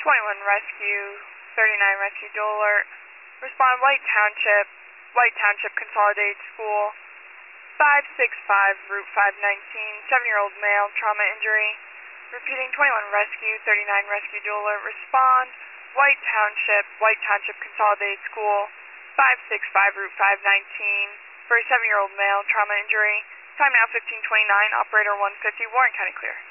21 rescue, 39 rescue dual alert. Respond White Township Consolidated School, 565 Route 519, 7-year-old male, trauma injury. Repeating 21 rescue, 39 rescue dual alert. Respond White Township Consolidated School, 565 Route 519, for a 7-year-old male, trauma injury. Time now 15:29, operator 150, Warren County clear.